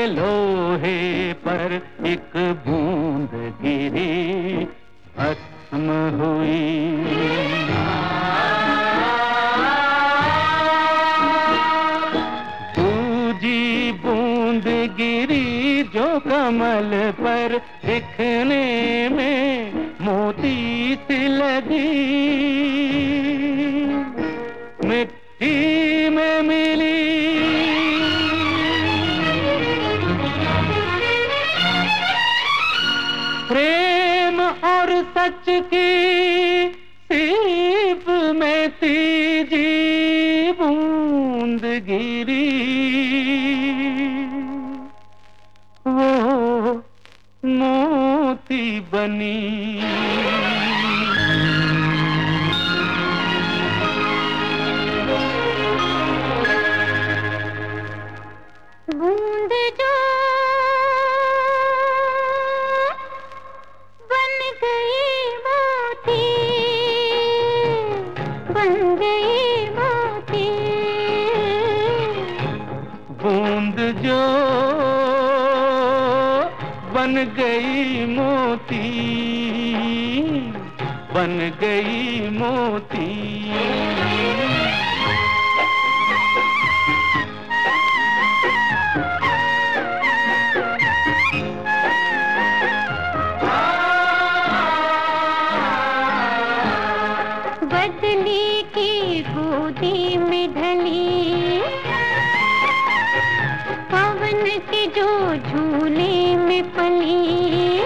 लोहे पर एक बूंद गिरी, भस्म हुई। दूजी बूंद गिरी जो कमल पर दिखने में मोती सी लगी, मिट्टी में मिली। प्रेम और सच की सीप में तीजी बूंद गिरी, वो मोती बनी। बूंद जो बन गई मोती, बन गई मोती। बूंद जो बन गई मोती, बन गई मोती। बदली की गोदी में ढली, पवन के जो झूले में पली,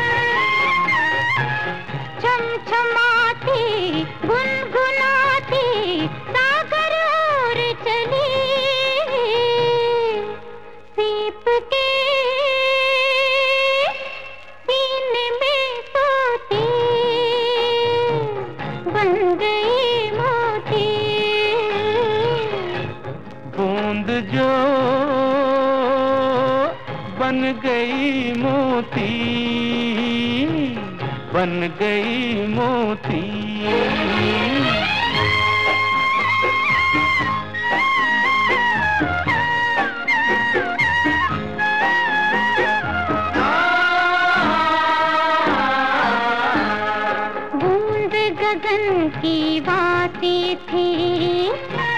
छमछमाती गुनगुनाती सागर ओर चली। सीप के सीने में सोती, बन गई मोती। बूंद जो बन गई मोती, बन गई मोती। बूंद गगन की बातें थी,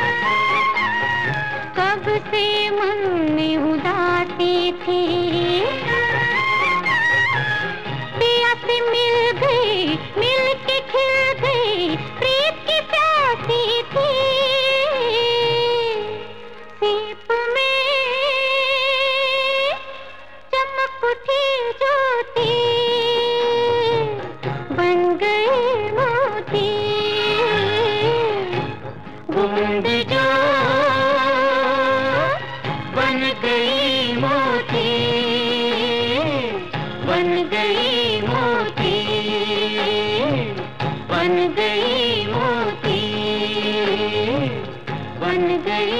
कब से मन में उदासी थी। पिया से मिल गई, मिल के खिल गई, प्रीत की प्यासी थी। सीप में चमक उठी ज्योति, बन गई मोती। बूंद जो बन गई मोती, बन गई मोती, बन गई मोती, बन गई।